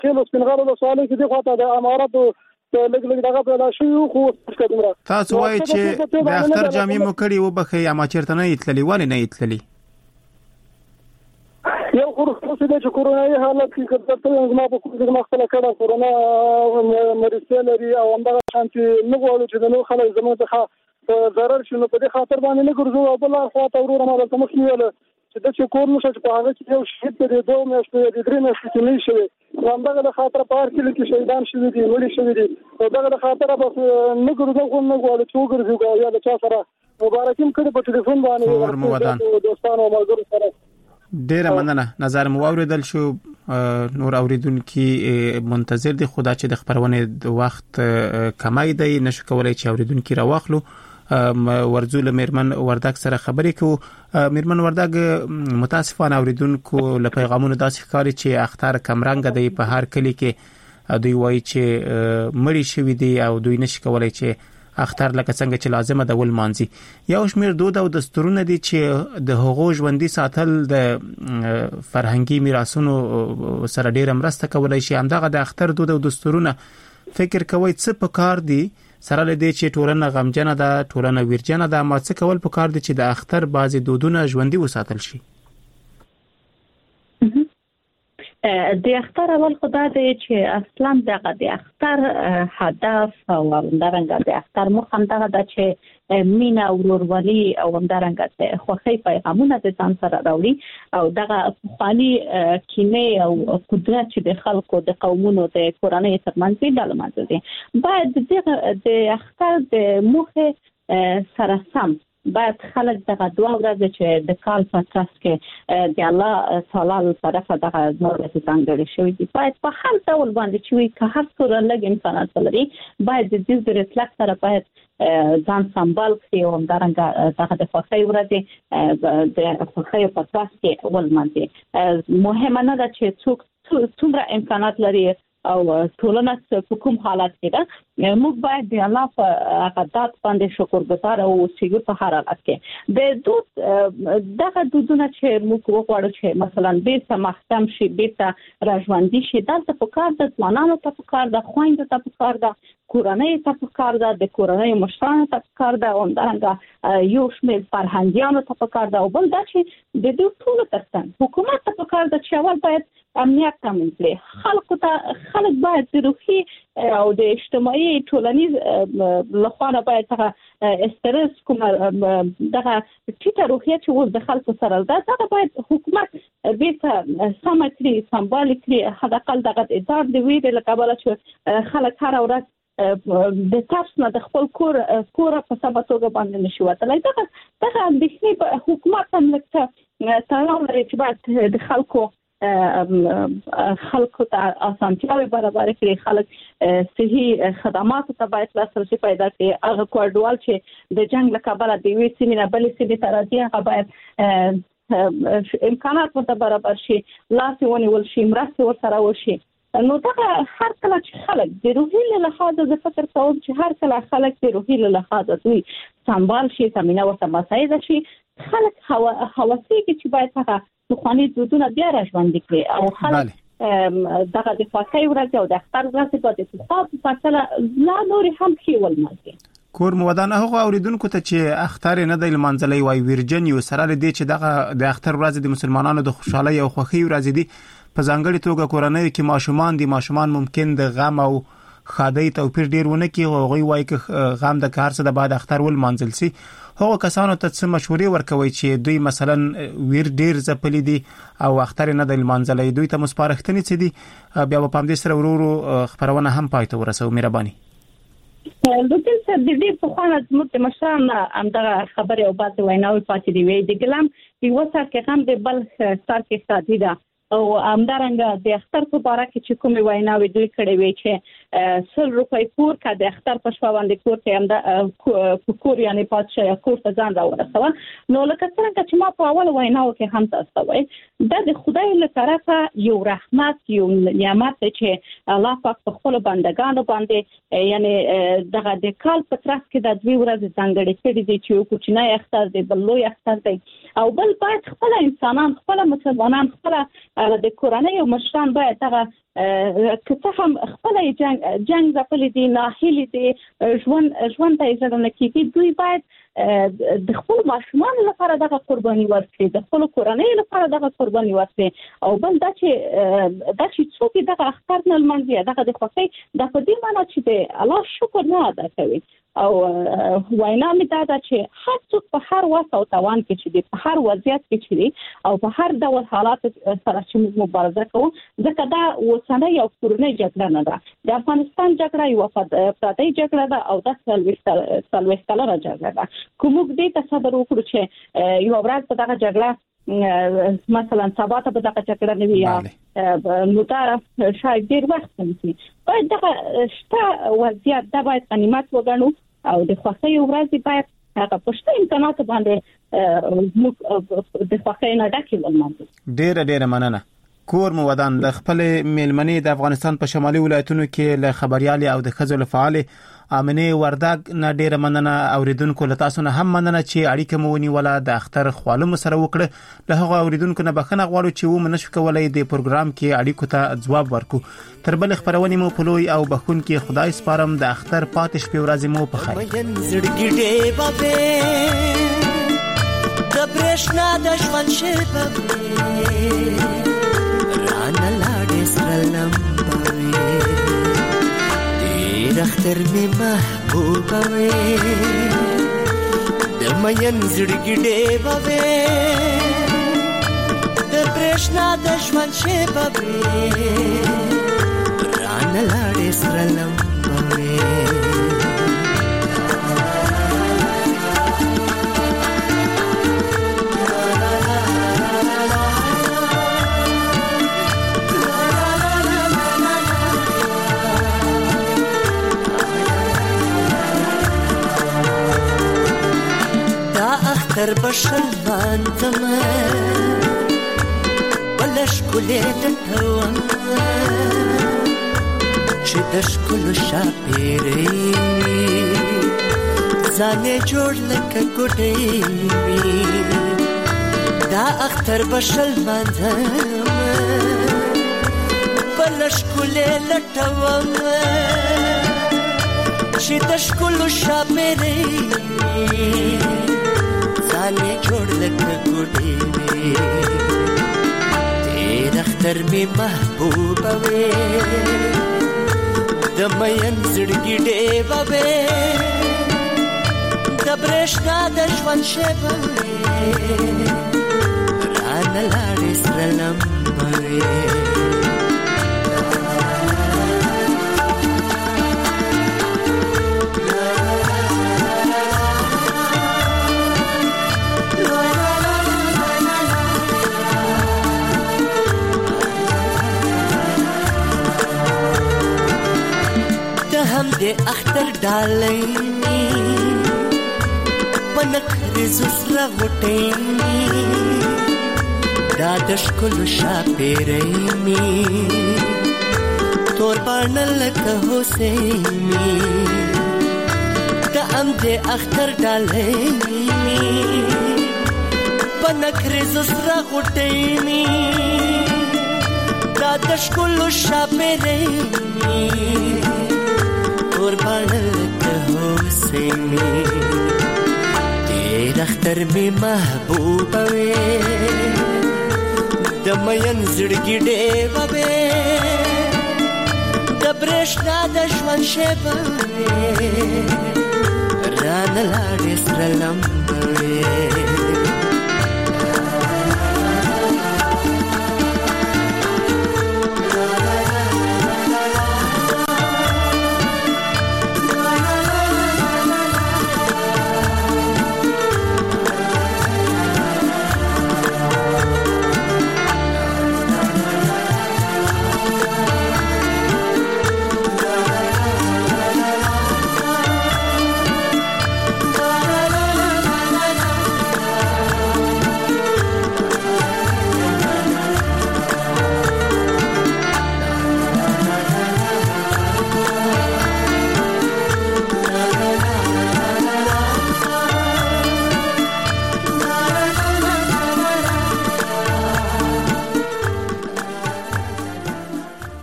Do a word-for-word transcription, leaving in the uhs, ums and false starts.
کله سپینغره د سوالي کې د خاطر د امارات لګ لګ دغه بلا شو خو څه تاسو وایي چې د اختر جامع مو کړی و بخې اما چیرته نه ایتللی ولې نه ایتللی یو خو څه د کورونا حالت کې کړه ما په کوم مخته کړه کورونا مریض لري او همدغه شانتي نه غواړو چې نو خلک زموږ څخه ضرر شنو په دې خاطر باندې نه ګرځو او بل خوا ته ورور ما د مخ نیول چې د چې کور نشي په هغه کې یو شهید دی دوه میاشتې د درې میاشتې کې نه شوی همدغه د خاطر په هر کلی کې شهیدان شوي دي وړي شوي دي او دغه د خاطر به نه ګرځو خو نه غواړو چې وګرځو یا د چا سره مبارکیم کړي په ټلیفون باندې دوستانو او ملګرو سره ډیره مننه نظر مو اوریدل شو نور اوریدونکو منتظر دي خدا چې د خبرونه د وخت کمای دی نشو کولای چې اوریدونکو را واخلو ورزول میرمن وردک سره خبرې کو میرمن وردک متاسفانه اوریدونکو له پیغامونو داسې ښکاري چې اختر کمرنګ دی په هر کلی کې دوی وایي چې مړی شوی دی او دوی نشي کولای چې اختر لکه څنګه چې لازمه د ول مانځي یو شمیر دود او دستورونه دي چې د هغو ژوندۍ ساتل د فرهنګي میراثونو سره ډیره مرسته کولای شي همدغه د اختر دود او دستورونه فکر کوي څه په کار دي سره لدې چې ټولنه غمجنه ده ټولنه ویرجنه ده ما څه کول په کار دي چې د اختر بعضي دودونه ژوندۍ وساتل شي د اختر اول خدا دې چې اصلا دغه د اختر هدف او همدارنګه د اختر مخ هم دغه د چې مینا ورورولي او همدارنګه د خوښۍ پیغامونه د ځان سره راوړي او دغه خاني کینه او قدرت چې د خلکو د قومونو د کورنۍ ترمنځ د لمانځي باید د اختر د مخ سره سم باید خلک دغه دوه ورځې چې د کال په ترڅ کې د الله تعالی طرفه دغه نورې څنګه شوی دی باید په هر ډول باندې چې وي که هر څوره لګ امکانات لري باید د دې د اطلاق سره باید ځان سمبال کړي او همدارنګه دغه د خوښۍ ورځې د خوښۍ په ترڅ کې ولمانځي مهمه نه ده چې څوک څومره امکانات لري او ټولنه په کوم حالت کې ده موږ باید د الله په قدرت باندې شکرګزار او اوسېږو په هر حالت کې د دود دغه دودونه چې موږ وغواړو چې مثلا بیرته محکم شي بیرته راژوندي شي دلته په کار د ځوانانو ته په کار د خویندو ته په کار د کورنۍ ته په کار ده د کورنۍ مشرانو ته په کار ده او همدارنګه یو شمېر فرهنګیانو ته په کار ده او بل دا چې د دې ټولو ترڅنګ حکومت ته په کار ده چې اول باید امنیت تامین کړي خلکو ته خلک باید د روحي او د اجتماعي ټولنیز لخوا باید هغه استرس کوم دغه ټیټه روحیه چې ول د خلکو سره ده دا باید حکومت بیرته سم کړي سمبال کړي حداقل دغه ادارې د ویډیو لپاره چې خلک هر ورځ د تاسو نه د خپل کور کور په سبا توګه باندې نشي وتلای دا دا اندېښنې حکومت هم لکه تړاو لري چې باید د خلکو خلکو ته اسانتیاوي برابر کړي خلک صحي خدماتو ته باید لاسرسي پیدا کړي هغه کوډوال چې د جنگ له کبله د وی سیمه نه بل سیمه ته راځي هغه باید امکانات ورته برابر شي لاسي ونیول شي مرسته ورسره وشي نو دا هر کله چې خلک د روحي له لحاظه د فکر کوم چې هر کله خلک د روحي له لحاظه دوی سمبال شي تامینه ورته مساعده شي خلک هوا هوسي کې چې باید هغه خواني دودونه بیا راژوندي کړي او خلک دغه د خوښۍ ورځ او د اختر ورځ په دې په فاصله لا نور هم کېول مازي کور مودانه هغه اوریدونکو ته چې اختر نه د لمانځلې وای ویرجن یو سره لدی چې دغه د اختر ورځ د مسلمانانو د خوشحالي او خوښۍ ورځ دی په ځانګړي توګه کورنۍ کې ماشومان دي ماشومان ممکن د غم او خادي توپیر ډیر ونه کوي او غوي وای ک غم د کار څخه د بعد اختر ول مانځل سي هغه کسانو ته څه مشورې ورکوي چې دوی مثلا ویر ډیر زپلې دي او اختر نه د لمانځلې دوی ته مسپارښتنې څه دي بیا په پام دې سره ورورو خبرونه هم پای ته ورسو مهرباني دلته د دې په خانه زموږ مشران همدغه خبرې او باسي ویناوي پاتې دی وی د ګلم یو سر کې هم د بل سر کې ساتي ده او همدارنګه د اختر په اړه کې چې کومې ویناوي دوی کړې وي چې سل روپۍ کور کا د اختر په شپه باندې کور ته هم د کور یعنی پاتشه کور ته ځان راوړسو نو لکه څنګه چې ما په اول ویناو کې هم تاسو وایي دا د خدای له طرفه یو رحمت یو نعمت چې الله پاک په خپل بندگانو باندې یعنی دغه د کال په ترڅ کې د دوی ورځ څنګه کړي دي چې یو کوچنی اختر دی بل لوی اختر دی او بل باید خپل انسانان خپل مسلمانان خپل هغه د کورنۍ او مشران باید هغه که څه هم خپل جنگ جنگ ځپلي دي ناهیلي دي ژوند ژوند ته یې زړه نه کېږي دوی باید د خپل ماشومان لپاره دغه قرباني ورکړي د خپل کورنۍ لپاره دغه قرباني ورکړي او بل دا چې دا چې څوک دغه اختر نه لمانځي دغه د خوښۍ د په دې معنی چې د الله شکر نه ادا کوي او وینا مې دا ده چې هر څوک په هر وخت او توان کې چې په هر وضعیت کې چې او په هر ډول حالات سره چې موږ مبارزه کوو ځکه دا اوسنۍ او کورنۍ جګړه نه ده د افغانستان جګړه یو فدرالي جګړه ده او د څلوېښت کلنه جګړه ده کوم دې ته صبر وکړو چې یو ورځ په دغه جګړه مثلا سبا ته په دغه جګړه نه وي نو دا شاید ډیر وخت نیسي باید دغه شته وضعیت دا باید غنیمت وګڼو او د خوښۍ ورځ باید هغه پښتو امکانات باندې د خوښۍ نه ډکې ولمانځو. ډیر ډیر مننه. کور مو ودان د خپل میلمنې د افغانستان په شمالي ولایتونو کې له خبريالي او د خزو فعال امنه وردګ نه ډیر مننه. اوریدونکو له تاسو نه هم مننه چې اړیکه مو ونیوله د اختر خوالم سره وکړه. له هغه اوریدونکو نه بخښنه غواړو چې و منشو کولای د پروګرام کې اړیکو ته ځواب ورکو. تر بل خبرونه مو په لوی او بخون کې خدای سپارم د اختر پاتې شپې ورځې مو په خیر. د برېښنا د ژوند شپه رانا لاړې سره لمبوي ډېر اختر مې محبوبه وې د مین زړګي ډېوه وې د برېښنا د ژوند شپه رانا لاړې سره لمبوي. در بشل باندم بلش کلیت توام چه دش کلو شاپیری زانه جوړ لکه ګډې دا اختر بشل باندم بلش کلیت توام چه دش کلو شاپیری زانه جوړ لکه ګډې وې تیر اختر می محبوبه وې د مین زړګي ډېوه وې د برېښنا د ژوند شپه رانه لاړې سره لمبه وې. د اختر ډالۍ پنک رزوس را غټې دا د ښکلو شاپېرۍ مې تور باڼه لکه هوسۍ مې د ام د اختر ډالۍ مې پنک رزوس را غټې مې دا د ښکلو شاپېرۍ مې تور باڼه لکه هوسۍ مې ډېر اختر مې محبوبه وې د مین زړګي ډېوه وې د برېښنا د ژوند شپه وې رانه لاړې سره لمبه وې.